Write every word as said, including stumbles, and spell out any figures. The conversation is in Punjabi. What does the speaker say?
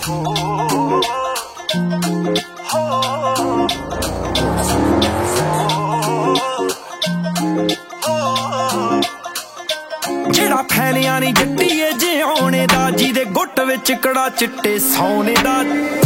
ਜਿਹੜਾ ਫੈਲਿਆਂ ਨੀ ਜੱਟੀਏ ਜਿਉਣੇ ਦਾ, ਜਿਹਦੇ ਗੁੱਟ ਵਿੱਚ ਕੜਾ ਚਿੱਟੇ ਸੋਨੇ ਦਾ।